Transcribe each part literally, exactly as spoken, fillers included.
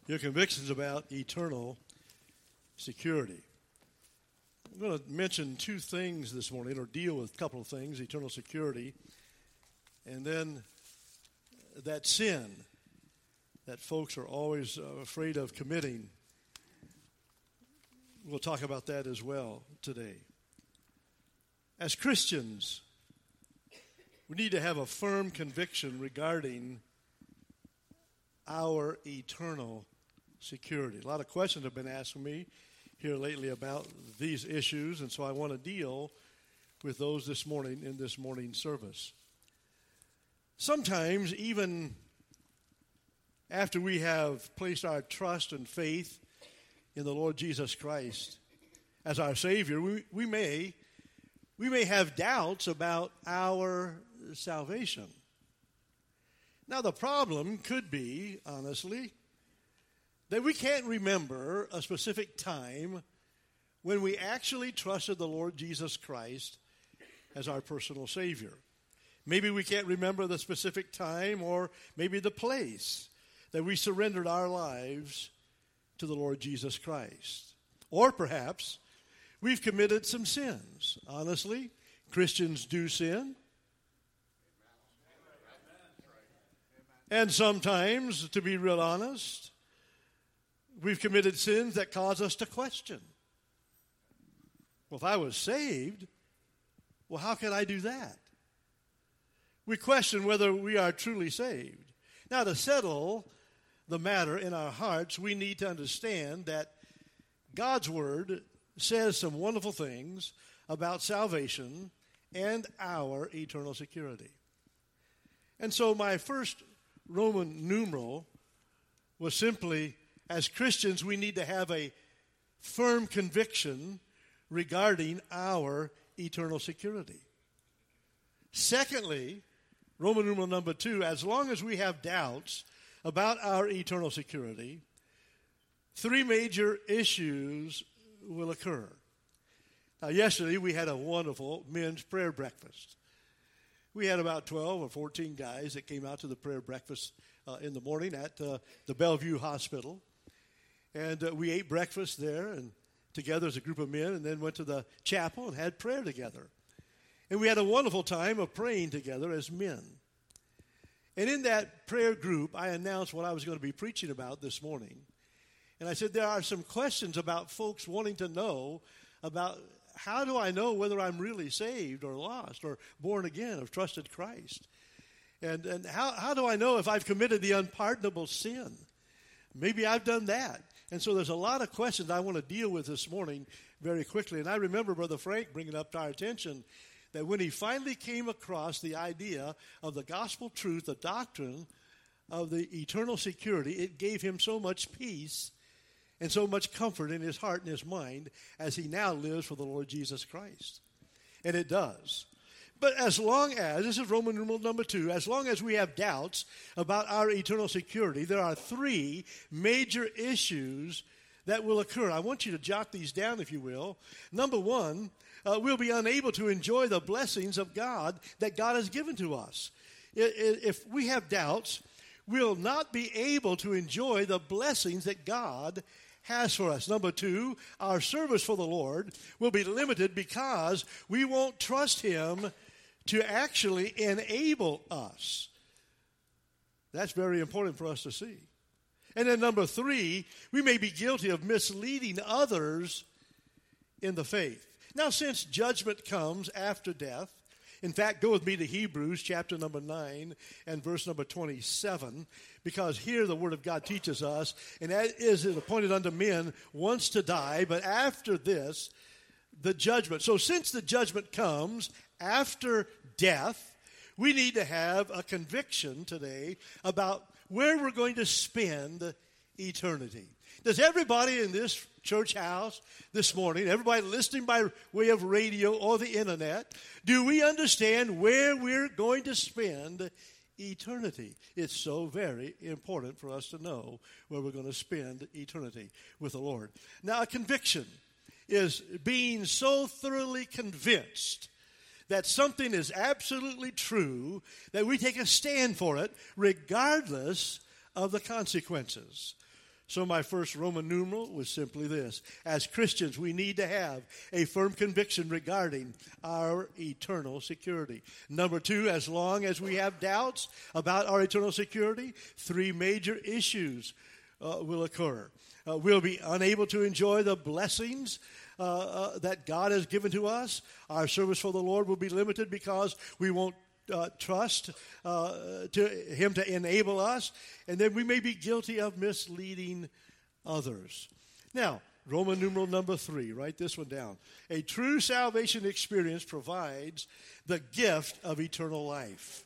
Your convictions about eternal security. I'm going to mention two things this morning, or deal with a couple of things, eternal security, and then that sin that folks are always uh, afraid of committing. We'll talk about that as well today. As Christians, we need to have a firm conviction regarding our eternal security. A lot of questions have been asked me here lately about these issues, and so I want to deal with those this morning in this morning service. Sometimes, even after we have placed our trust and faith in the Lord Jesus Christ as our Savior, we, we may we may have doubts about our salvation. Now, the problem could be, honestly, that we can't remember a specific time when we actually trusted the Lord Jesus Christ as our personal Savior. Maybe we can't remember the specific time or maybe the place that we surrendered our lives to the Lord Jesus Christ. Or perhaps we've committed some sins. Honestly, Christians do sin. And sometimes, to be real honest, we've committed sins that cause us to question. Well, if I was saved, well, how can I do that? We question whether we are truly saved. Now, to settle the matter in our hearts, we need to understand that God's Word says some wonderful things about salvation and our eternal security. And so my first Roman numeral was simply, as Christians, we need to have a firm conviction regarding our eternal security. Secondly, Roman numeral number two, as long as we have doubts about our eternal security, three major issues will occur. Now, yesterday we had a wonderful men's prayer breakfast. We had about twelve or fourteen guys that came out to the prayer breakfast uh, in the morning at uh, the Bellevue Hospital. And uh, we ate breakfast there and together as a group of men, and then went to the chapel and had prayer together. And we had a wonderful time of praying together as men. And in that prayer group, I announced what I was going to be preaching about this morning. And I said there are some questions about folks wanting to know about how do I know whether I'm really saved or lost or born again or trusted Christ? And and how, how do I know if I've committed the unpardonable sin? Maybe I've done that. And so there's a lot of questions I want to deal with this morning very quickly. And I remember Brother Frank bringing up to our attention that when he finally came across the idea of the gospel truth, the doctrine of the eternal security, it gave him so much peace and so much comfort in his heart and his mind as he now lives for the Lord Jesus Christ. And it does. But as long as, this is Roman numeral number two, as long as we have doubts about our eternal security, there are three major issues that will occur. I want you to jot these down, if you will. Number one, uh, we'll be unable to enjoy the blessings of God that God has given to us. If we have doubts, we'll not be able to enjoy the blessings that God has for us. Number two, our service for the Lord will be limited because we won't trust Him to actually enable us. That's very important for us to see. And then number three, we may be guilty of misleading others in the faith. Now, since judgment comes after death, in fact, go with me to Hebrews chapter number nine and verse number twenty-seven, because here the Word of God teaches us, and that is it appointed unto men once to die, but after this, the judgment. So since the judgment comes after death, we need to have a conviction today about where we're going to spend eternity. Does everybody in this church house this morning, everybody listening by way of radio or the internet, do we understand where we're going to spend eternity? It's so very important for us to know where we're going to spend eternity with the Lord. Now, a conviction is being so thoroughly convinced that something is absolutely true that we take a stand for it regardless of the consequences. So my first Roman numeral was simply this. As Christians, we need to have a firm conviction regarding our eternal security. Number two, as long as we have doubts about our eternal security, three major issues uh, will occur. Uh, we'll be unable to enjoy the blessings uh, uh, that God has given to us. Our service for the Lord will be limited because we won't Uh, trust uh, to him to enable us, and then we may be guilty of misleading others. Now, Roman numeral number three, write this one down. A true salvation experience provides the gift of eternal life.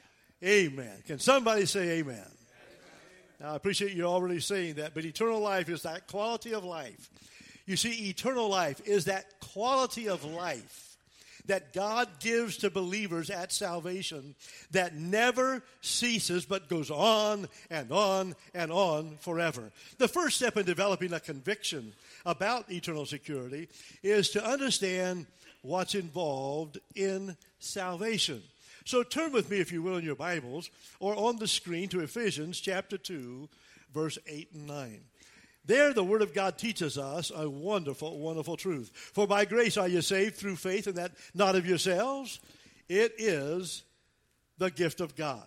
Amen. Can somebody say amen? Amen. Now, I appreciate you already saying that, but eternal life is that quality of life. You see, eternal life is that quality of life that God gives to believers at salvation that never ceases but goes on and on and on forever. The first step in developing a conviction about eternal security is to understand what's involved in salvation. So turn with me, if you will, in your Bibles or on the screen to Ephesians chapter two, verse eight and nine. There, the Word of God teaches us a wonderful, wonderful truth. For by grace are you saved through faith, and that not of yourselves. It is the gift of God,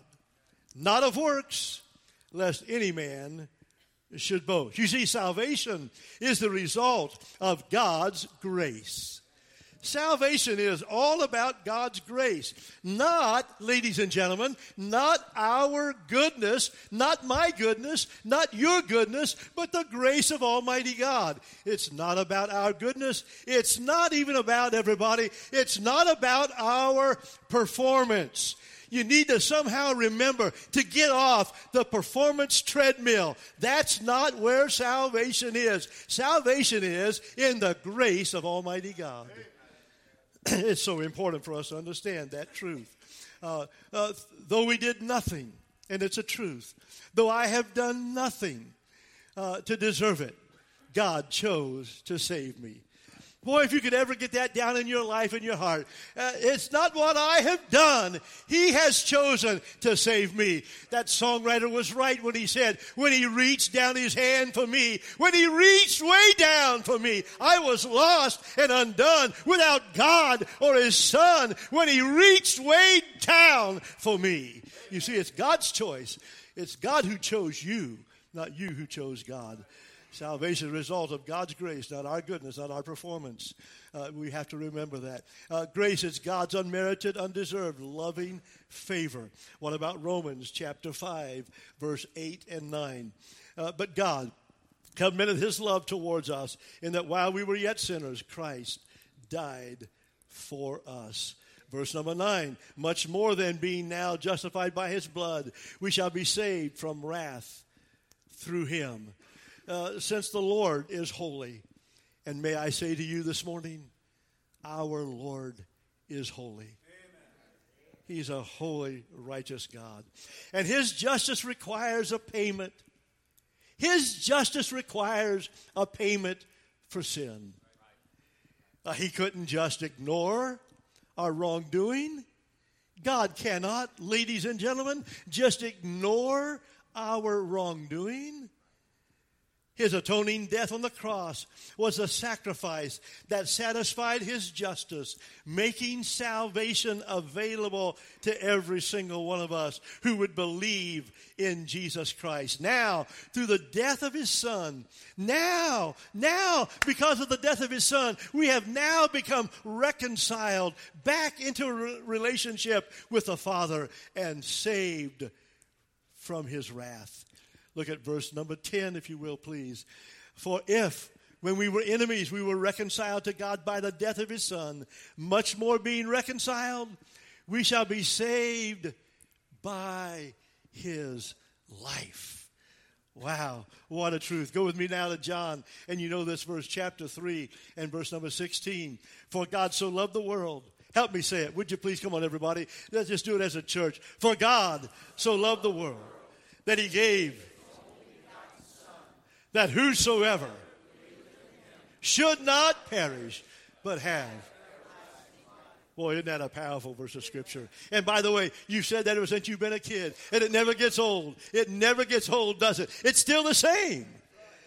not of works, lest any man should boast. You see, salvation is the result of God's grace. Salvation is all about God's grace. Not, ladies and gentlemen, not our goodness, not my goodness, not your goodness, but the grace of Almighty God. It's not about our goodness. It's not even about everybody. It's not about our performance. You need to somehow remember to get off the performance treadmill. That's not where salvation is. Salvation is in the grace of Almighty God. It's so important for us to understand that truth. Uh, uh, though we did nothing, and it's a truth, though I have done nothing uh, to deserve it, God chose to save me. Boy, if you could ever get that down in your life and your heart, uh, it's not what I have done. He has chosen to save me. That songwriter was right when he said, when he reached down his hand for me, when he reached way down for me, I was lost and undone without God or his son, when he reached way down for me. You see, it's God's choice. It's God who chose you, not you who chose God. Salvation is a result of God's grace, not our goodness, not our performance. Uh, we have to remember that. Uh, grace is God's unmerited, undeserved, loving favor. What about Romans chapter five, verse eight and nine? Uh, but God commended his love towards us in that while we were yet sinners, Christ died for us. Verse number nine, much more than being now justified by his blood, we shall be saved from wrath through him. Uh, since the Lord is holy, and may I say to you this morning, our Lord is holy. Amen. He's a holy, righteous God. And his justice requires a payment. His justice requires a payment for sin. Uh, he couldn't just ignore our wrongdoing. God cannot, ladies and gentlemen, just ignore our wrongdoing. His atoning death on the cross was a sacrifice that satisfied his justice, making salvation available to every single one of us who would believe in Jesus Christ. Now, through the death of his son, now, now, because of the death of his son, we have now become reconciled back into a re- relationship with the Father and saved from his wrath. Look at verse number ten, if you will, please. For if, when we were enemies, we were reconciled to God by the death of his son, much more being reconciled, we shall be saved by his life. Wow, what a truth. Go with me now to John, and you know this verse, chapter three, and verse number sixteen. For God so loved the world. Help me say it. Would you please? Come on, everybody. Let's just do it as a church. For God so loved the world that he gave, that whosoever should not perish, but have. Boy, isn't that a powerful verse of Scripture? And by the way, you said that ever since you've been a kid, and it never gets old. It never gets old, does it? It's still the same.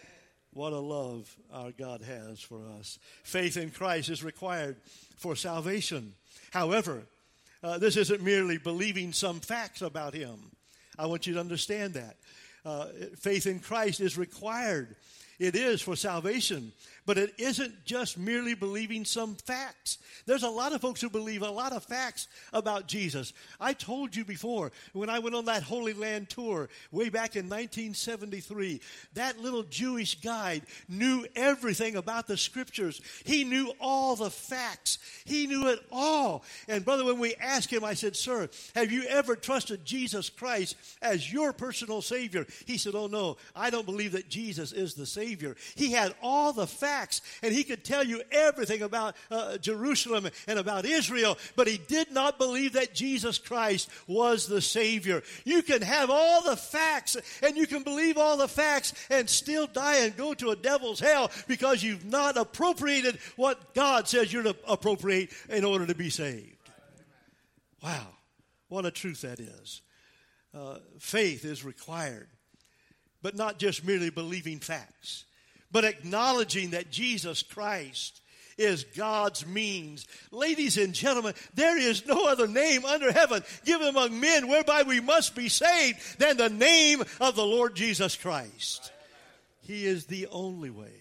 What a love our God has for us. Faith in Christ is required for salvation. However, uh, this isn't merely believing some facts about him. I want you to understand that. Uh, faith in Christ is required. It is for salvation, but it isn't just merely believing some facts. There's a lot of folks who believe a lot of facts about Jesus. I told you before, when I went on that Holy Land tour way back in nineteen seventy-three, that little Jewish guide knew everything about the Scriptures. He knew all the facts. He knew it all. And brother, when we asked him, I said, sir, have you ever trusted Jesus Christ as your personal Savior? He said, oh no, I don't believe that Jesus is the Savior. He had all the facts, and he could tell you everything about uh, Jerusalem and about Israel, but he did not believe that Jesus Christ was the Savior. You can have all the facts, and you can believe all the facts and still die and go to a devil's hell because you've not appropriated what God says you're to appropriate in order to be saved. Wow, what a truth that is. Uh, faith is required, but not just merely believing facts, but acknowledging that Jesus Christ is God's means. Ladies and gentlemen, there is no other name under heaven given among men whereby we must be saved than the name of the Lord Jesus Christ. He is the only way.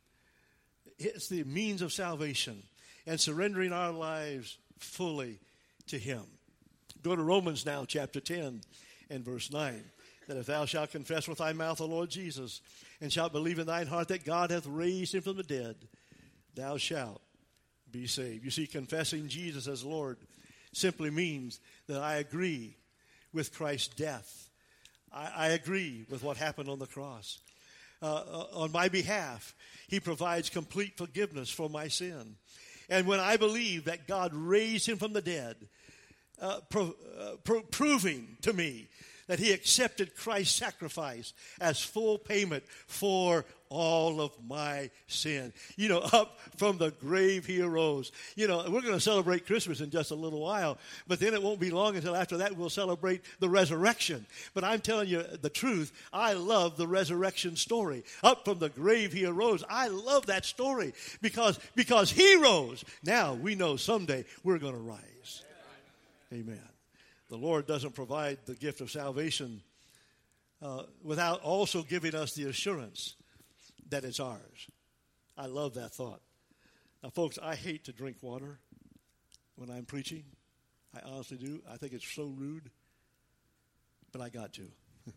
It's the means of salvation and surrendering our lives fully to him. Go to Romans now, chapter ten and verse nine. That if thou shalt confess with thy mouth the Lord Jesus, and shalt believe in thine heart that God hath raised him from the dead, thou shalt be saved. You see, confessing Jesus as Lord simply means that I agree with Christ's death. I, I agree with what happened on the cross. Uh, on my behalf, he provides complete forgiveness for my sin. And when I believe that God raised him from the dead, uh, pro, uh, pro, proving to me that he accepted Christ's sacrifice as full payment for all of my sin. You know, up from the grave he arose. You know, we're going to celebrate Christmas in just a little while, but then it won't be long until after that we'll celebrate the resurrection. But I'm telling you the truth, I love the resurrection story. Up from the grave he arose. I love that story because, because he rose. Now we know someday we're going to rise. Amen. The Lord doesn't provide the gift of salvation uh, without also giving us the assurance that it's ours. I love that thought. Now, folks, I hate to drink water when I'm preaching. I honestly do. I think it's so rude, but I got to.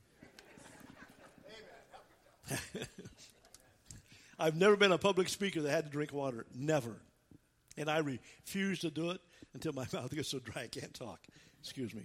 I've never been a public speaker that had to drink water. Never. And I refuse to do it until my mouth gets so dry I can't talk. Excuse me.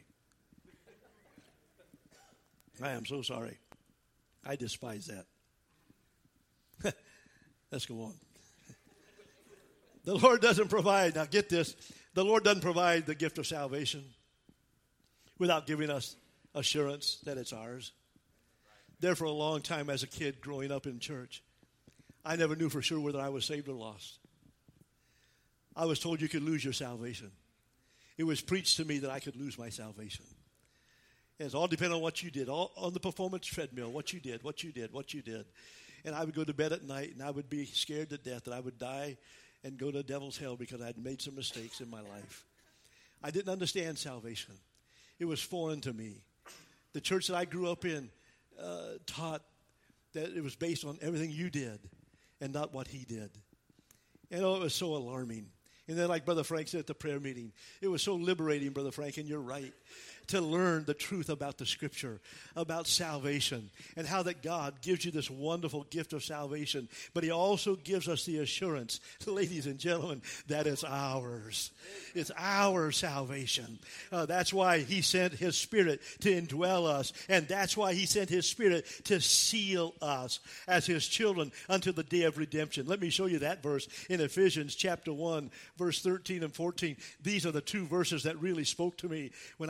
I am so sorry. I despise that. Let's go on. The Lord doesn't provide, now get this, the Lord doesn't provide the gift of salvation without giving us assurance that it's ours. There for a long time as a kid growing up in church, I never knew for sure whether I was saved or lost. I was told you could lose your salvation. It was preached to me that I could lose my salvation. And it's all dependent on what you did, all on the performance treadmill, what you did, what you did, what you did. And I would go to bed at night, and I would be scared to death that I would die and go to the devil's hell because I had made some mistakes in my life. I didn't understand salvation. It was foreign to me. The church that I grew up in uh, taught that it was based on everything you did and not what he did. And oh, it was so alarming. And then like Brother Frank said at the prayer meeting, it was so liberating, Brother Frank, and you're right, to learn the truth about the Scripture, about salvation, and how that God gives you this wonderful gift of salvation. But he also gives us the assurance, ladies and gentlemen, that it's ours. It's our salvation. Uh, that's why he sent his Spirit to indwell us, and that's why he sent his Spirit to seal us as his children until the day of redemption. Let me show you that verse in Ephesians chapter one, verse thirteen and fourteen. These are the two verses that really spoke to me when I was still in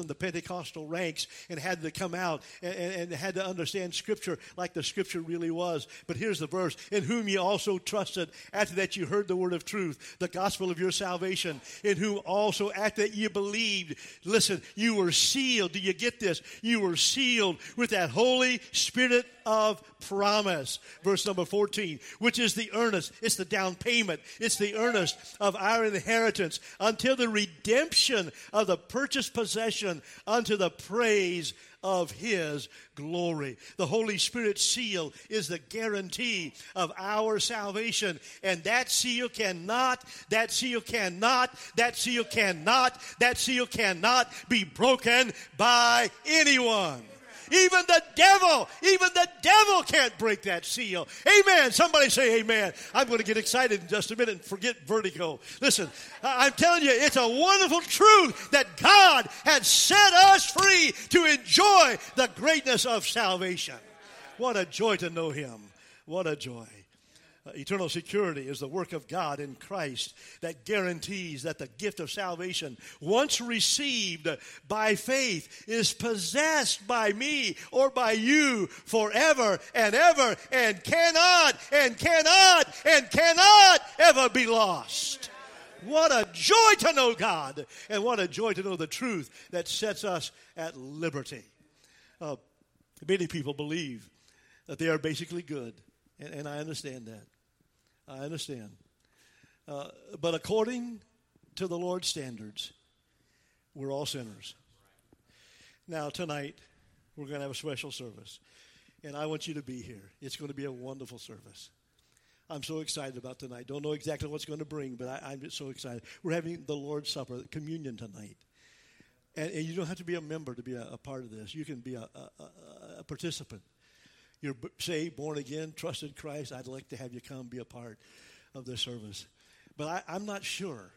the Pentecostal ranks and had to come out and, and, and had to understand Scripture like the Scripture really was. But here's the verse, in whom ye also trusted, after that you heard the word of truth, the gospel of your salvation, in whom also after that you believed. Listen, you were sealed. Do you get this? You were sealed with that Holy Spirit of promise. Verse number fourteen, which is the earnest, it's the down payment, it's the earnest of our inheritance until the redemption of the purchased possession unto the praise of his glory. The Holy Spirit seal is the guarantee of our salvation. And that seal cannot, that seal cannot, that seal cannot, that seal cannot be broken by anyone. Even the devil, even the devil can't break that seal. Amen. Somebody say amen. I'm going to get excited in just a minute and forget vertigo. Listen, I'm telling you, it's a wonderful truth that God has set us free to enjoy the greatness of salvation. What a joy to know him. What a joy. Uh, eternal security is the work of God in Christ that guarantees that the gift of salvation, once received by faith, is possessed by me or by you forever and ever, and cannot and cannot and cannot ever be lost. What a joy to know God, and what a joy to know the truth that sets us at liberty. Uh, many people believe that they are basically good, and, and I understand that. I understand. Uh, but according to the Lord's standards, we're all sinners. Now, tonight, we're going to have a special service, and I want you to be here. It's going to be a wonderful service. I'm so excited about tonight. Don't know exactly what's going to bring, but I, I'm just so excited. We're having the Lord's Supper, communion tonight. And, and you don't have to be a member to be a, a part of this. You can be a, a, a, a participant. You're saved, born again, trusted Christ. I'd like to have you come be a part of this service. But I, I'm not sure.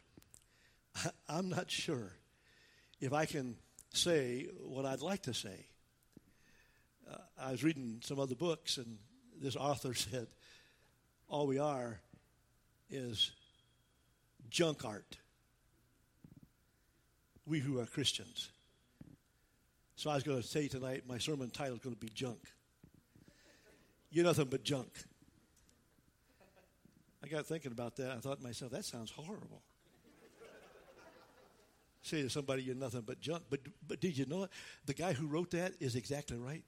I'm not sure if I can say what I'd like to say. Uh, I was reading some other books, and this author said, all we are is junk art. We who are Christians. So I was going to say tonight, my sermon title is going to be Junk. You're nothing but junk. I got thinking about that. I thought to myself, that sounds horrible. Say to somebody, you're nothing but junk. But but did you know it? The guy who wrote that is exactly right.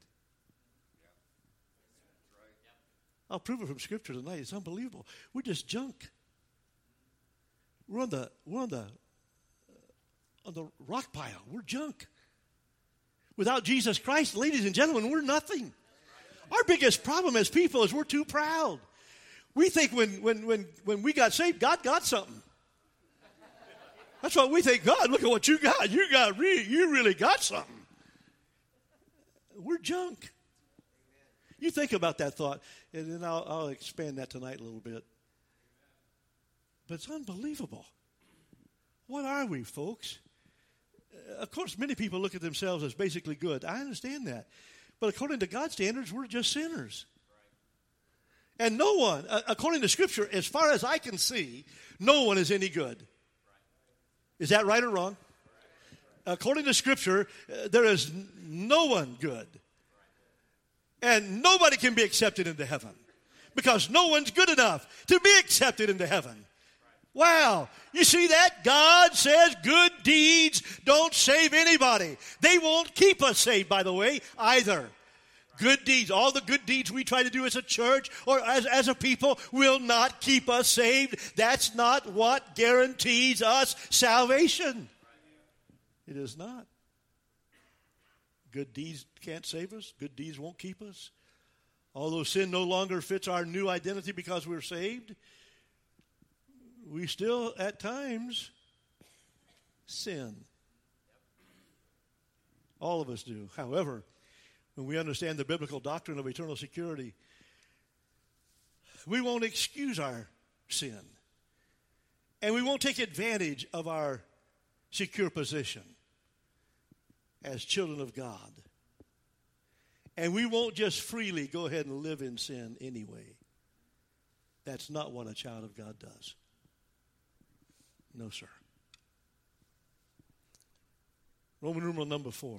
I'll prove it from Scripture tonight. It's unbelievable. We're just junk. We're on the we're on the uh, on the rock pile. We're junk. Without Jesus Christ, ladies and gentlemen, we're nothing. Our biggest problem as people is we're too proud. We think when when when when we got saved, God got something. That's what we think. God, look at what you got. You got re- you really got something. We're junk. You think about that thought, and then I'll, I'll expand that tonight a little bit. But it's unbelievable. What are we, folks? Uh, of course, many people look at themselves as basically good. I understand that. But according to God's standards, we're just sinners. Right. And no one, uh, according to Scripture, as far as I can see, no one is any good. Right. Is that right or wrong? Right. According to Scripture, uh, there is n- no one good. Right. And nobody can be accepted into heaven because no one's good enough to be accepted into heaven. Wow. You see that? God says good deeds don't save anybody. They won't keep us saved, by the way, either. Good deeds, all the good deeds we try to do as a church or as, as a people will not keep us saved. That's not what guarantees us salvation. It is not. Good deeds can't save us. Good deeds won't keep us. Although sin no longer fits our new identity because we're saved, we still, at times, sin. All of us do. However, when we understand the biblical doctrine of eternal security, we won't excuse our sin. And we won't take advantage of our secure position as children of God. And we won't just freely go ahead and live in sin anyway. That's not what a child of God does. No, sir. Roman numeral number four.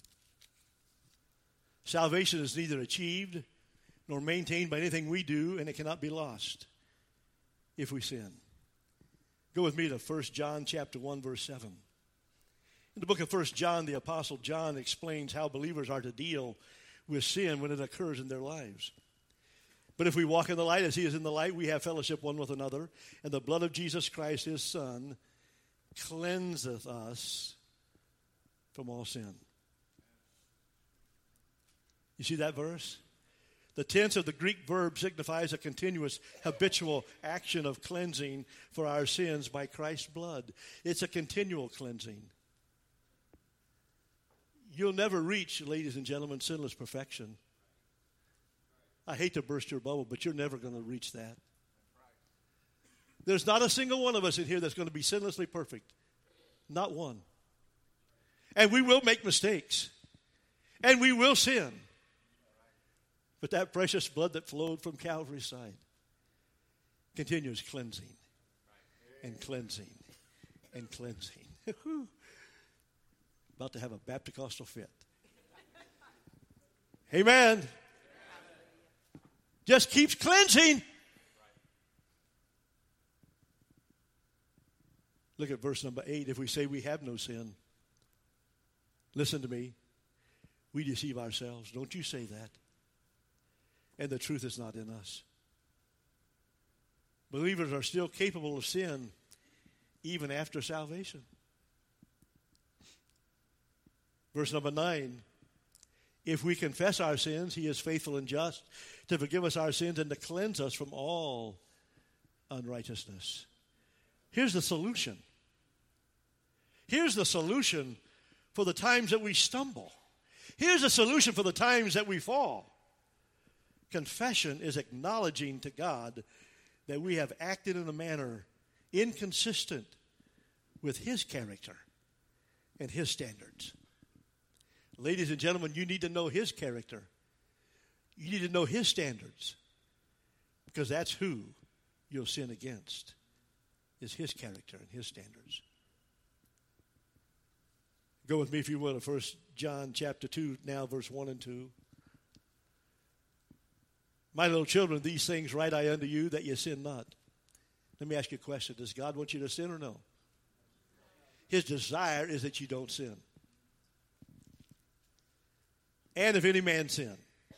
Salvation is neither achieved nor maintained by anything we do, and it cannot be lost if we sin. Go with me to First John chapter one, verse seven. In the book of First John, the Apostle John explains how believers are to deal with sin when it occurs in their lives. But if we walk in the light as he is in the light, we have fellowship one with another, and the blood of Jesus Christ, his Son, cleanseth us from all sin. You see that verse? The tense of the Greek verb signifies a continuous, habitual action of cleansing for our sins by Christ's blood. It's a continual cleansing. You'll never reach, ladies and gentlemen, sinless perfection. I hate to burst your bubble, but you're never going to reach that. There's not a single one of us in here that's going to be sinlessly perfect. Not one. And we will make mistakes. And we will sin. But that precious blood that flowed from Calvary's side continues cleansing and cleansing and cleansing. About to have a Baptist fit. Amen. Just keeps cleansing. Look at verse number eight. If we say we have no sin, listen to me, we deceive ourselves. Don't you say that. And the truth is not in us. Believers are still capable of sin even after salvation. Verse number nine, if we confess our sins, he is faithful and just to forgive us our sins and to cleanse us from all unrighteousness. Here's the solution. Here's the solution for the times that we stumble. Here's the solution for the times that we fall. Confession is acknowledging to God that we have acted in a manner inconsistent with his character and his standards. Ladies and gentlemen, you need to know his character. You need to know his standards, because that's who you'll sin against, is his character and his standards. Go with me, if you will, to First John chapter two, now verse one and two. My little children, these things write I unto you, that ye sin not. Let me ask you a question. Does God want you to sin or no? His desire is that you don't sin. And if any man sin,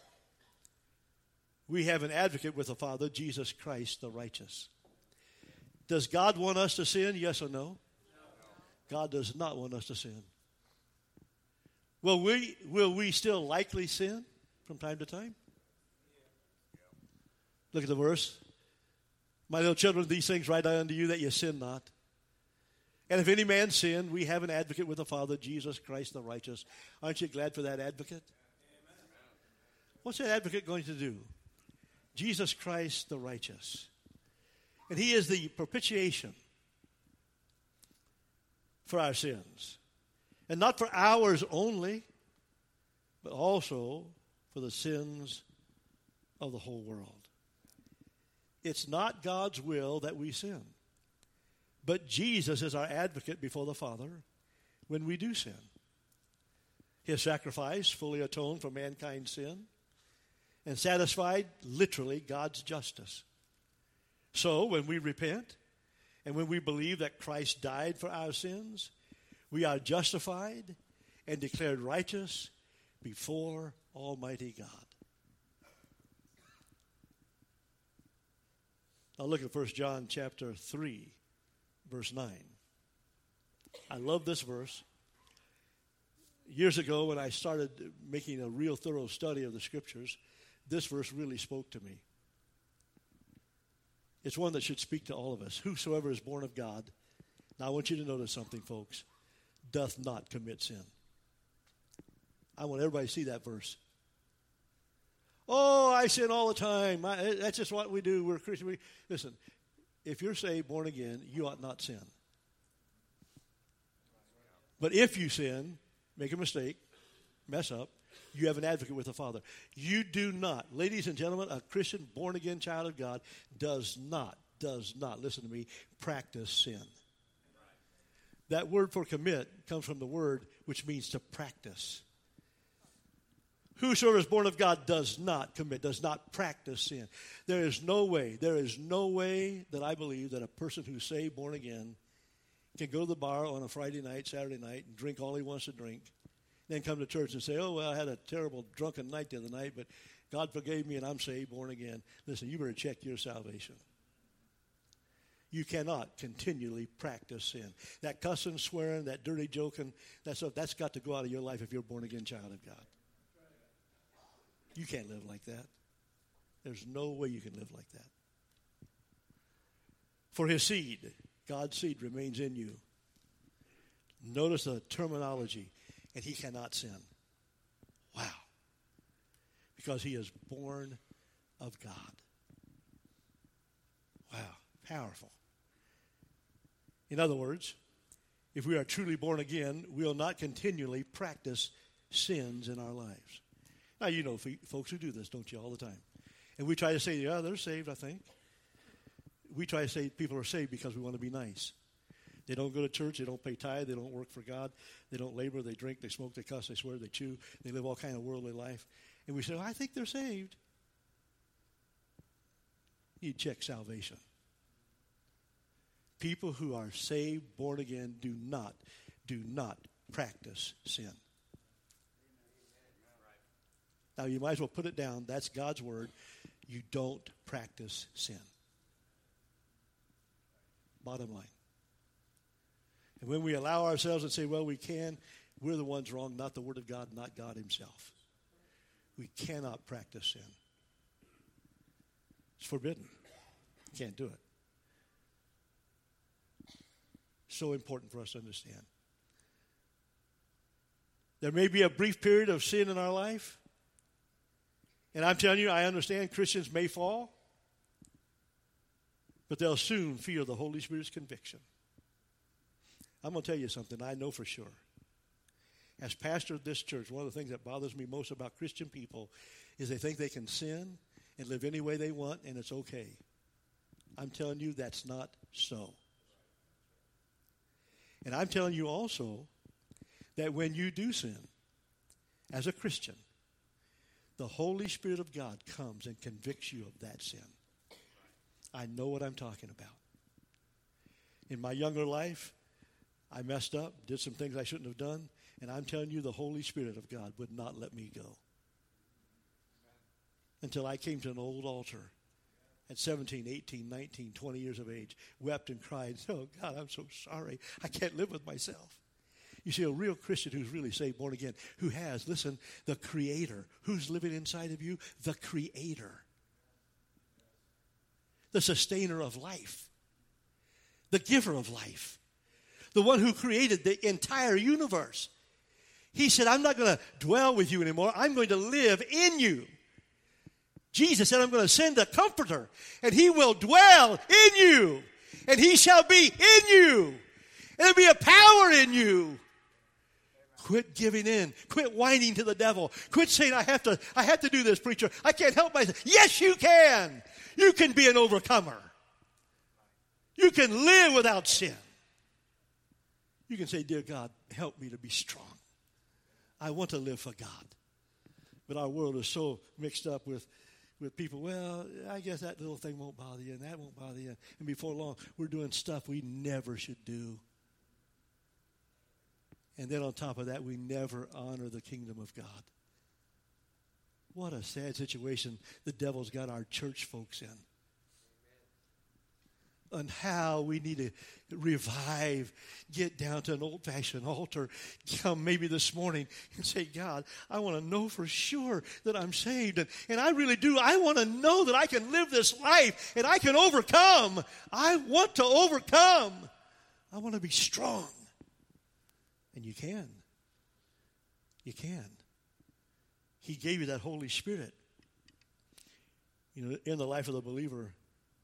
we have an advocate with the Father, Jesus Christ the righteous. Does God want us to sin, yes or no? God does not want us to sin. Will we, will we still likely sin from time to time? Look at the verse. My little children, these things write I unto you, that ye sin not. And if any man sin, we have an advocate with the Father, Jesus Christ the righteous. Aren't you glad for that advocate? What's that advocate going to do? Jesus Christ the righteous. And he is the propitiation for our sins. And not for ours only, but also for the sins of the whole world. It's not God's will that we sin. But Jesus is our advocate before the Father when we do sin. His sacrifice fully atoned for mankind's sin and satisfied, literally, God's justice. So, when we repent and when we believe that Christ died for our sins, we are justified and declared righteous before Almighty God. Now look at First John chapter three, verse nine. I love this verse. Years ago, when I started making a real thorough study of the Scriptures, this verse really spoke to me. It's one that should speak to all of us. Whosoever is born of God, now I want you to notice something, folks, doth not commit sin. I want everybody to see that verse. Oh, I sin all the time. I, that's just what we do. We're Christian. We, listen, if you're saved, born again, you ought not sin. But if you sin, make a mistake, mess up, you have an advocate with the Father. You do not. Ladies and gentlemen, a Christian, born-again child of God does not, does not, listen to me, practice sin. That word for commit comes from the word which means to practice. Whosoever is born of God does not commit, does not practice sin. There is no way, there is no way that I believe that a person who's saved, born again, can go to the bar on a Friday night, Saturday night, and drink all he wants to drink, then come to church and say, oh, well, I had a terrible drunken night the other night, but God forgave me and I'm saved, born again. Listen, you better check your salvation. You cannot continually practice sin. That cussing, swearing, that dirty joking, that stuff, that's got to go out of your life if you're a born-again child of God. You can't live like that. There's no way you can live like that. For his seed, God's seed remains in you. Notice the terminology, and he cannot sin. Wow. Because he is born of God. Wow. Powerful. In other words, if we are truly born again, we will not continually practice sins in our lives. Now, you know folks who do this, don't you, all the time. And we try to say, yeah, they're saved, I think. We try to say people are saved because we want to be nice. They don't go to church, they don't pay tithe, they don't work for God, they don't labor, they drink, they smoke, they cuss, they swear, they chew, they live all kind of worldly life. And we say, well, I think they're saved. You check salvation. People who are saved, born again, do not, do not practice sin. Now, you might as well put it down. That's God's word. You don't practice sin. Bottom line. And when we allow ourselves and say, well, we can, we're the ones wrong, not the word of God, not God himself. We cannot practice sin. It's forbidden. You can't do it. So important for us to understand. There may be a brief period of sin in our life. And I'm telling you, I understand Christians may fall, but they'll soon feel the Holy Spirit's conviction. I'm going to tell you something I know for sure. As pastor of this church, one of the things that bothers me most about Christian people is they think they can sin and live any way they want and it's okay. I'm telling you that's not so. And I'm telling you also that when you do sin as a Christian, the Holy Spirit of God comes and convicts you of that sin. I know what I'm talking about. In my younger life, I messed up, did some things I shouldn't have done, and I'm telling you the Holy Spirit of God would not let me go. Until I came to an old altar at seventeen, eighteen, nineteen, twenty years of age, wept and cried, oh God, I'm so sorry. I can't live with myself. You see, a real Christian who's really saved, born again, who has, listen, the Creator. Who's living inside of you? The Creator. The sustainer of life. The giver of life. The one who created the entire universe. He said, I'm not going to dwell with you anymore. I'm going to live in you. Jesus said, I'm going to send a comforter, and he will dwell in you, and he shall be in you, and there'll be a power in you. Quit giving in. Quit whining to the devil. Quit saying, I have to, I have to do this, preacher. I can't help myself. Yes, you can. You can be an overcomer. You can live without sin. You can say, dear God, help me to be strong. I want to live for God. But our world is so mixed up with, with people, well, I guess that little thing won't bother you and that won't bother you. And before long, we're doing stuff we never should do. And then on top of that, we never honor the kingdom of God. What a sad situation the devil's got our church folks in. And how we need to revive, get down to an old-fashioned altar, come maybe this morning and say, God, I want to know for sure that I'm saved. And, and I really do. I want to know that I can live this life and I can overcome. I want to overcome. I want to be strong. And you can. You can. He gave you that Holy Spirit. You know, in the life of the believer,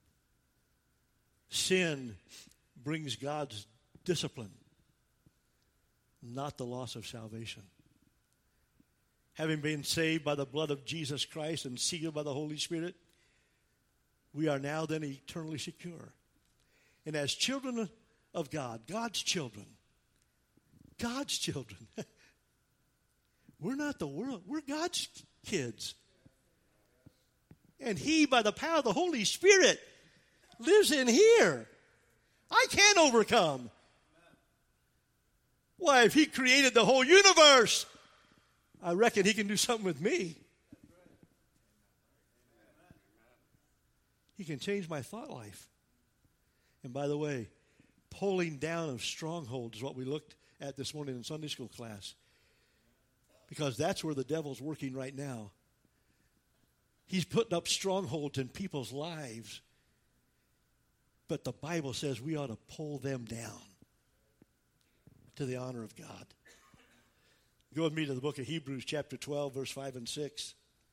sin brings God's discipline, not the loss of salvation. Having been saved by the blood of Jesus Christ and sealed by the Holy Spirit, we are now then eternally secure. And as children of God, God's children, God's children. We're not the world. We're God's kids. And he, by the power of the Holy Spirit, lives in here. I can't overcome. Why, if he created the whole universe, I reckon he can do something with me. He can change my thought life. And by the way, pulling down of strongholds is what we looked at this morning in Sunday school class. Because that's where the devil's working right now. He's putting up strongholds in people's lives. But the Bible says we ought to pull them down to the honor of God. Go with me to the book of Hebrews chapter twelve, verse five and six.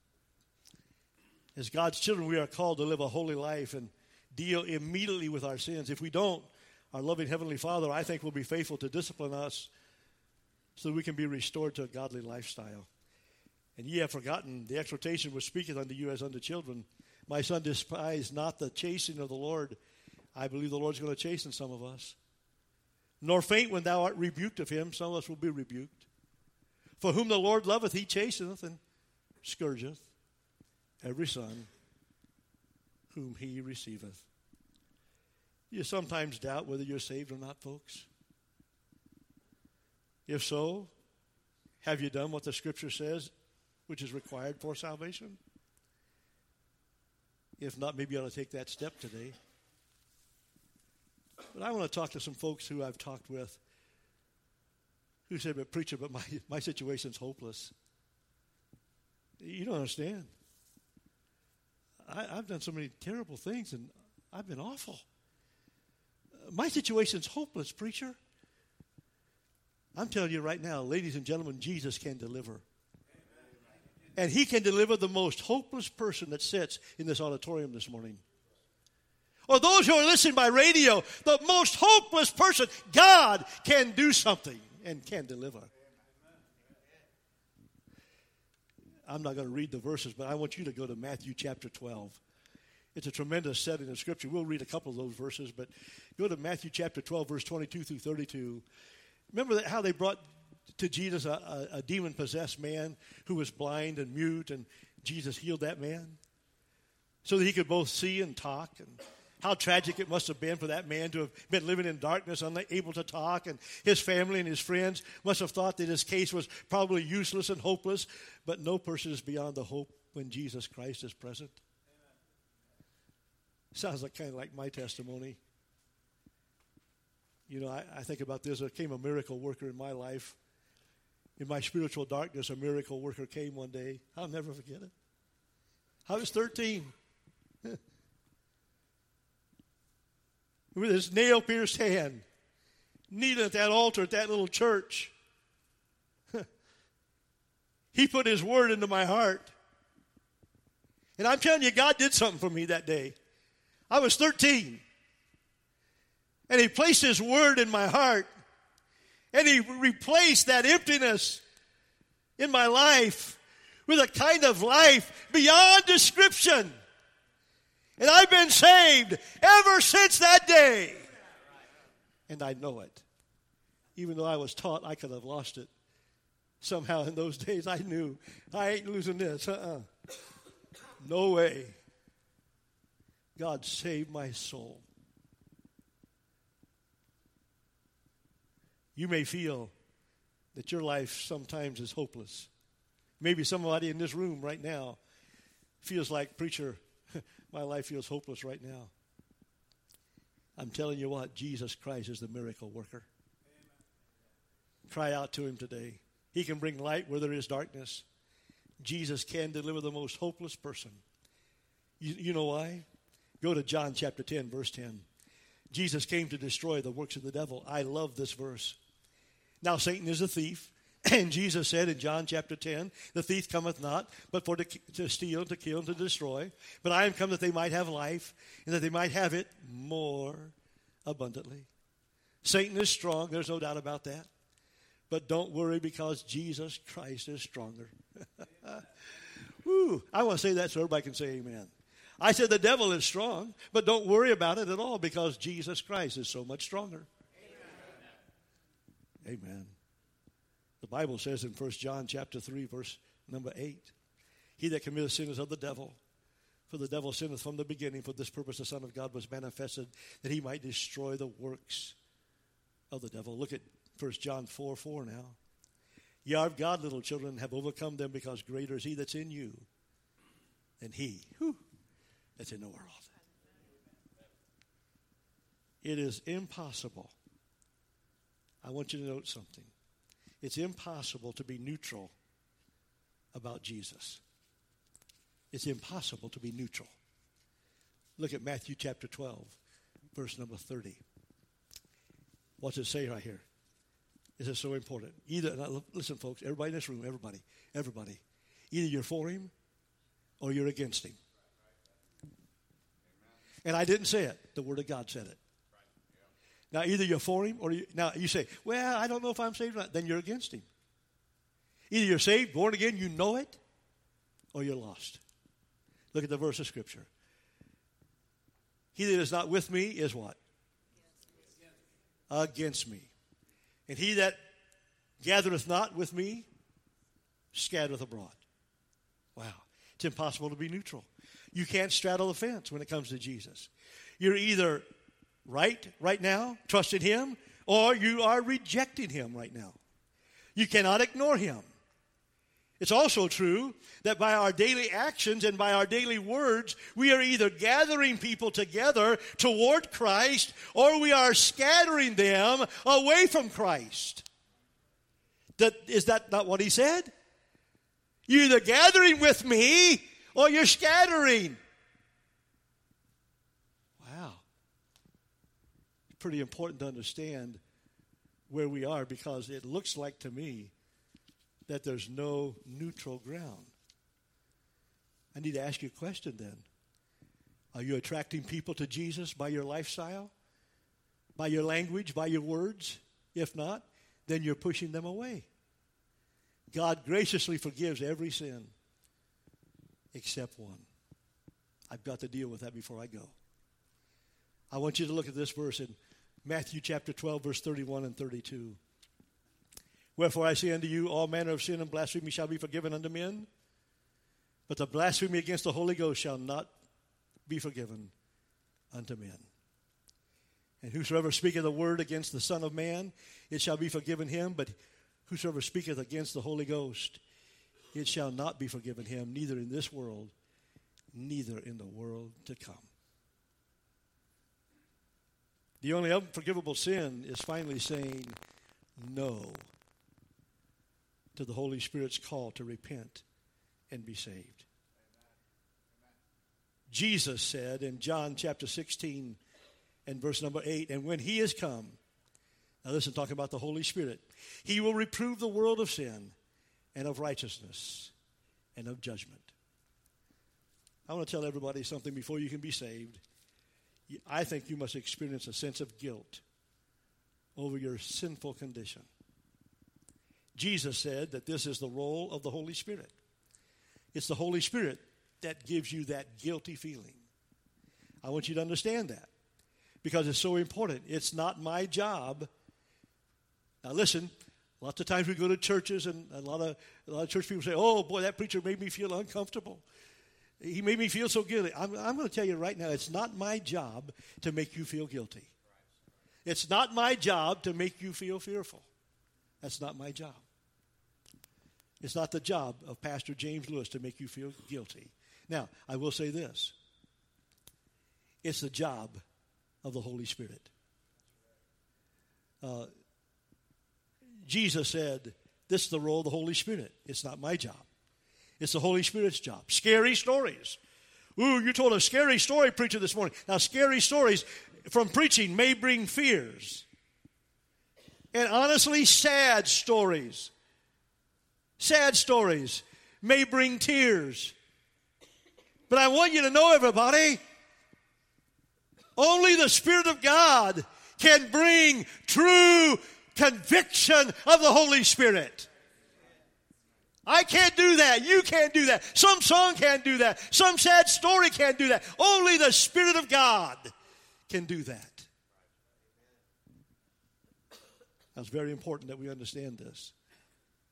As God's children, we are called to live a holy life and deal immediately with our sins. If we don't, our loving Heavenly Father, I think, will be faithful to discipline us so that we can be restored to a godly lifestyle. And ye have forgotten the exhortation which speaketh unto you as unto children. My son, despise not the chastening of the Lord. I believe the Lord's going to chasten some of us. Nor faint when thou art rebuked of him. Some of us will be rebuked. For whom the Lord loveth, he chasteneth and scourgeth every son whom he receiveth. You sometimes doubt whether you're saved or not, folks. If so, have you done what the Scripture says, which is required for salvation? If not, maybe you ought to take that step today. But I want to talk to some folks who I've talked with who said, but preacher, but my, my situation's hopeless. You don't understand. I, I've done so many terrible things, and I've been awful. My situation's hopeless, preacher. I'm telling you right now, ladies and gentlemen, Jesus can deliver. And he can deliver the most hopeless person that sits in this auditorium this morning. Or those who are listening by radio, the most hopeless person, God can do something and can deliver. I'm not going to read the verses, but I want you to go to Matthew chapter twelve. It's a tremendous setting of Scripture. We'll read a couple of those verses, but go to Matthew chapter twelve, verse twenty-two through thirty-two. Remember that how they brought to Jesus a, a, a demon-possessed man who was blind and mute, and Jesus healed that man so that he could both see and talk. And how tragic it must have been for that man to have been living in darkness, unable to talk, and his family and his friends must have thought that his case was probably useless and hopeless, but no person is beyond the hope when Jesus Christ is present. Sounds like kind of like my testimony. You know, I, I think about this. There came a miracle worker in my life. In my spiritual darkness, a miracle worker came one day. I'll never forget it. I was thirteen. With his nail-pierced hand, kneeling at that altar at that little church. He put his word into my heart. And I'm telling you, God did something for me that day. I was thirteen. And he placed his word in my heart. And he replaced that emptiness in my life with a kind of life beyond description. And I've been saved ever since that day. And I know it. Even though I was taught I could have lost it. Somehow in those days I knew I ain't losing this. Uh-uh. No way. God saved my soul. You may feel that your life sometimes is hopeless. Maybe somebody in this room right now feels like, preacher, my life feels hopeless right now. I'm telling you what, Jesus Christ is the miracle worker. Amen. Cry out to him today. He can bring light where there is darkness. Jesus can deliver the most hopeless person. You, you know why? Go to John chapter ten, verse ten. Jesus came to destroy the works of the devil. I love this verse. Now Satan is a thief. And Jesus said in John chapter ten, the thief cometh not, but for to, to steal, to kill, and to destroy. But I am come that they might have life, and that they might have it more abundantly. Satan is strong, there's no doubt about that. But don't worry, because Jesus Christ is stronger. Woo, I want to say that so everybody can say amen. I said the devil is strong, but don't worry about it at all, because Jesus Christ is so much stronger. Amen. Amen. The Bible says in First John chapter three, verse number eight, he that committeth sin is of the devil. For the devil sinneth from the beginning. For this purpose the Son of God was manifested, that he might destroy the works of the devil. Look at First John four four now. Ye are of God, little children, have overcome them, because greater is he that's in you than he whew, that's in the world. It is impossible. I want you to note something. It's impossible to be neutral about Jesus. It's impossible to be neutral. Look at Matthew chapter twelve, verse number thirty. What's it say right here? This is so important. Either, now listen, folks, everybody in this room, everybody, everybody. Either you're for him or you're against him. And I didn't say it. The Word of God said it. Now, either you're for him or you, now you say, well, I don't know if I'm saved or not. Then you're against him. Either you're saved, born again, you know it, or you're lost. Look at the verse of Scripture. He that is not with me is what? Against me. And he that gathereth not with me scattereth abroad. Wow. It's impossible to be neutral. You can't straddle the fence when it comes to Jesus. You're either right right now, trusting him, or you are rejecting him right now. You cannot ignore him. It's also true that by our daily actions and by our daily words, we are either gathering people together toward Christ, or we are scattering them away from Christ. That, is that not what he said? You're either gathering with me, or you're scattering. Wow. It's pretty important to understand where we are, because it looks like to me that there's no neutral ground. I need to ask you a question then. Are you attracting people to Jesus by your lifestyle, by your language, by your words? If not, then you're pushing them away. God graciously forgives every sin except one. I've got to deal with that before I go. I want you to look at this verse in Matthew chapter twelve, verse thirty-one and thirty-two. Wherefore I say unto you, all manner of sin and blasphemy shall be forgiven unto men, but the blasphemy against the Holy Ghost shall not be forgiven unto men. And whosoever speaketh a word against the Son of Man, it shall be forgiven him, but whosoever speaketh against the Holy Ghost, it shall not be forgiven him, neither in this world, neither in the world to come. The only unforgivable sin is finally saying no to the Holy Spirit's call to repent and be saved. Amen. Jesus said in John chapter sixteen and verse number eight, and when he is come, now listen, talking about the Holy Spirit, he will reprove the world of sin and of righteousness and of judgment. I want to tell everybody something before you can be saved. I think you must experience a sense of guilt over your sinful condition. Jesus said that this is the role of the Holy Spirit. It's the Holy Spirit that gives you that guilty feeling. I want you to understand that, because it's so important. It's not my job. Now listen, lots of times we go to churches and a lot of a lot of church people say, oh boy, that preacher made me feel uncomfortable. He made me feel so guilty. I'm, I'm going to tell you right now, it's not my job to make you feel guilty. It's not my job to make you feel fearful. That's not my job. It's not the job of Pastor James Lewis to make you feel guilty. Now, I will say this. It's the job of the Holy Spirit. Uh, Jesus said, this is the role of the Holy Spirit. It's not my job. It's the Holy Spirit's job. Scary stories. Ooh, you told a scary story, preacher, this morning. Now, scary stories from preaching may bring fears. And honestly, sad stories. Sad stories may bring tears. But I want you to know, everybody, only the Spirit of God can bring true conviction of the Holy Spirit. I can't do that. You can't do that. Some song can't do that. Some sad story can't do that. Only the Spirit of God can do that. That's very important that we understand this.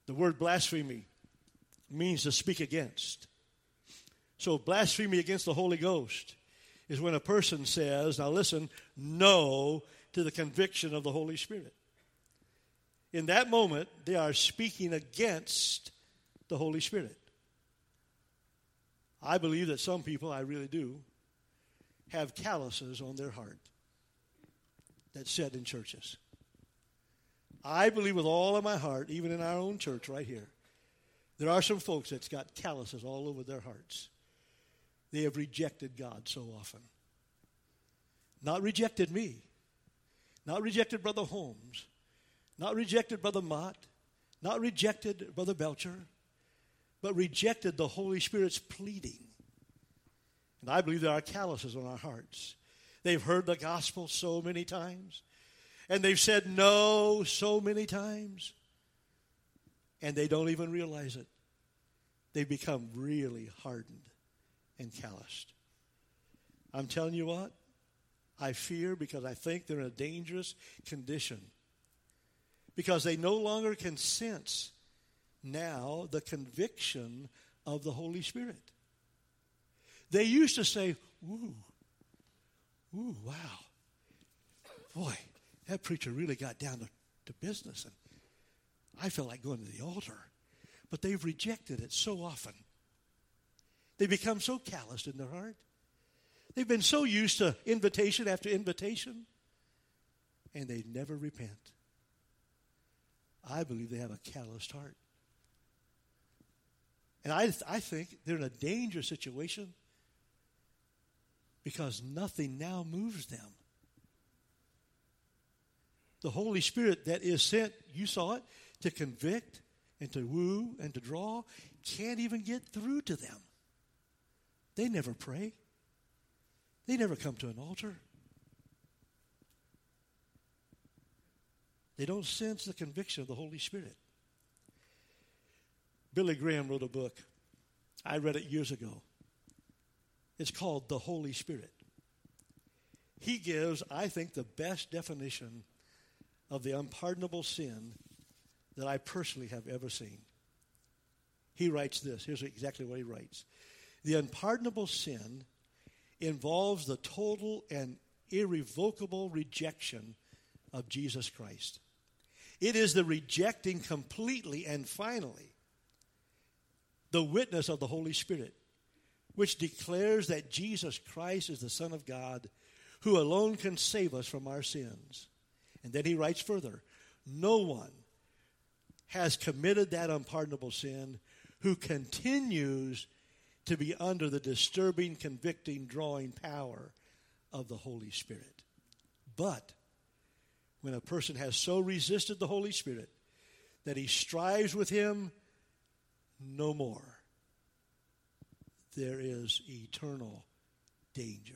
The word blasphemy means to speak against. So blasphemy against the Holy Ghost is when a person says, now listen, no to the conviction of the Holy Spirit. In that moment, they are speaking against the Holy Spirit. I believe that some people, I really do, have calluses on their heart that sit in churches. I believe with all of my heart, even in our own church right here, there are some folks that's got calluses all over their hearts. They have rejected God so often. Not rejected me. Not rejected Brother Holmes. Not rejected Brother Mott. Not rejected Brother Belcher. But rejected the Holy Spirit's pleading. And I believe there are calluses on our hearts. They've heard the gospel so many times. And they've said no so many times. And they don't even realize it. They've become really hardened and calloused. I'm telling you what, I fear because I think they're in a dangerous condition. Because they no longer can sense now the conviction of the Holy Spirit. They used to say, ooh, ooh, wow. Boy, that preacher really got down to, to business, and I felt like going to the altar. But they've rejected it so often. They become so calloused in their heart. They've been so used to invitation after invitation, and they never repent. I believe they have a calloused heart. And I, I think they're in a dangerous situation because nothing now moves them. The Holy Spirit that is sent, you saw it, to convict and to woo and to draw, can't even get through to them. They never pray. They never come to an altar. They don't sense the conviction of the Holy Spirit. Billy Graham wrote a book. I read it years ago. It's called The Holy Spirit. He gives, I think, the best definition of the unpardonable sin that I personally have ever seen. He writes this. Here's exactly what he writes. The unpardonable sin involves the total and irrevocable rejection of Jesus Christ. It is the rejecting completely and finally the witness of the Holy Spirit, which declares that Jesus Christ is the Son of God, who alone can save us from our sins. And then he writes further, no one has committed that unpardonable sin who continues to be under the disturbing, convicting, drawing power of the Holy Spirit. But when a person has so resisted the Holy Spirit that he strives with him no more, there is eternal danger.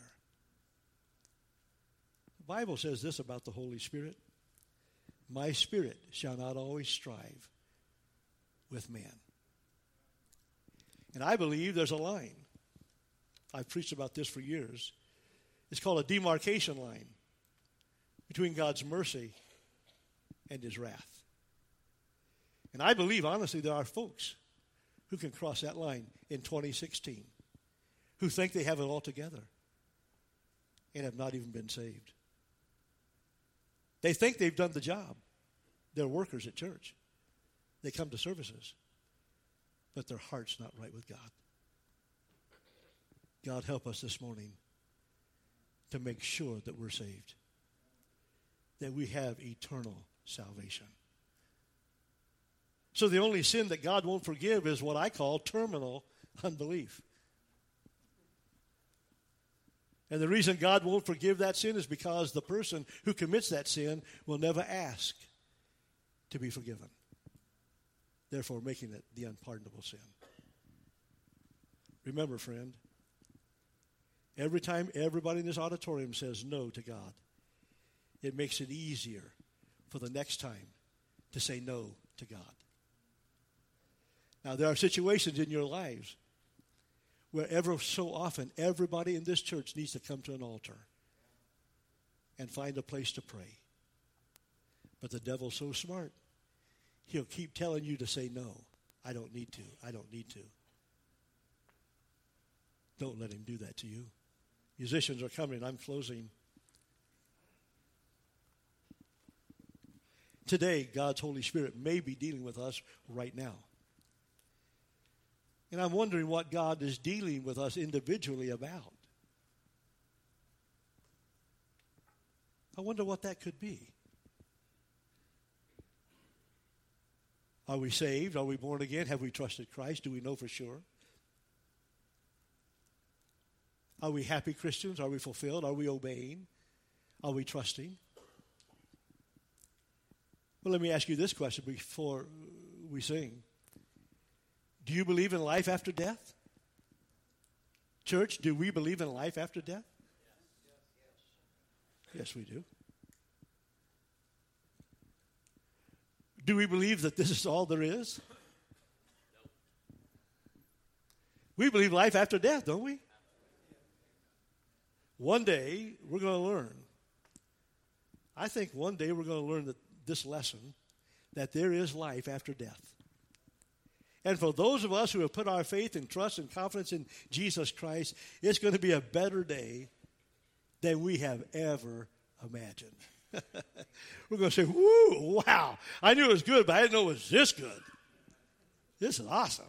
The Bible says this about the Holy Spirit. My spirit shall not always strive with man. And I believe there's a line. I've preached about this for years. It's called a demarcation line between God's mercy and his wrath. And I believe, honestly, there are folks who can cross that line in twenty sixteen, who think they have it all together and have not even been saved. They think they've done the job. They're workers at church. They come to services, but their heart's not right with God. God, help us this morning to make sure that we're saved, that we have eternal salvation. So the only sin that God won't forgive is what I call terminal unbelief. And the reason God won't forgive that sin is because the person who commits that sin will never ask to be forgiven, therefore making it the unpardonable sin. Remember, friend, every time everybody in this auditorium says no to God, it makes it easier for the next time to say no to God. Now, there are situations in your lives where ever so often everybody in this church needs to come to an altar and find a place to pray. But the devil's so smart. he'll keep telling you to say no. I don't need to. I don't need to. Don't let him do that to you. Musicians are coming. I'm closing. Today, God's Holy Spirit may be dealing with us right now. And I'm wondering what God is dealing with us individually about. I wonder what that could be. Are we saved? Are we born again? Have we trusted Christ? Do we know for sure? Are we happy Christians? Are we fulfilled? Are we obeying? Are we trusting? Well, let me ask you this question before we sing. Do you believe in life after death? Church, do we believe in life after death? Yes, we do. Do we believe that this is all there is? We believe life after death, don't we? One day, we're going to learn. I think one day we're going to learn that this lesson, that there is life after death. And for those of us who have put our faith and trust and confidence in Jesus Christ, it's going to be a better day than we have ever imagined. We're going to say, woo, wow, I knew it was good, but I didn't know it was this good. This is awesome.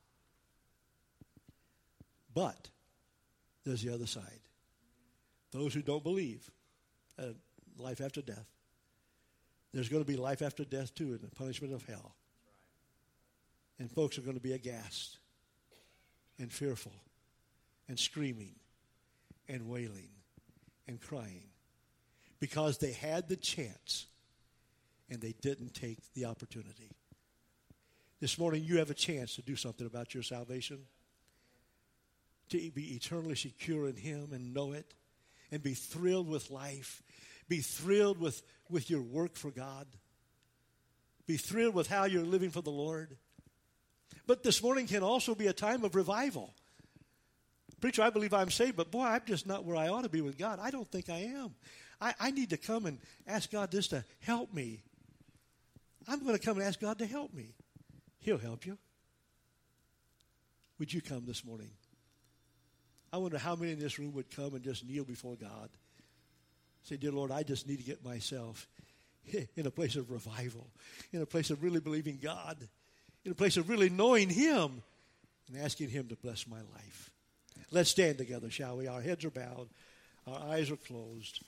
But there's the other side. Those who don't believe uh, life after death, there's going to be life after death too, in the punishment of hell. And folks are going to be aghast and fearful and screaming and wailing and crying because they had the chance and they didn't take the opportunity. This morning you have a chance to do something about your salvation, to be eternally secure in Him and know it, and be thrilled with life, be thrilled with, with your work for God, be thrilled with how you're living for the Lord. But this morning can also be a time of revival. Preacher, I believe I'm saved, but boy, I'm just not where I ought to be with God. I don't think I am. I, I need to come and ask God just to help me. I'm going to come and ask God to help me. He'll help you. Would you come this morning? I wonder how many in this room would come and just kneel before God. Say, dear Lord, I just need to get myself in a place of revival, in a place of really believing God, in a place of really knowing Him and asking Him to bless my life. Let's stand together, shall we? Our heads are bowed. Our eyes are closed.